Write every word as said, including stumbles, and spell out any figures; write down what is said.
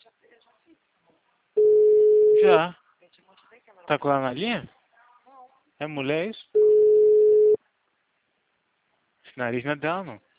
Já. Tá com ela na linha? É mulher isso? Esse nariz não é dela, não.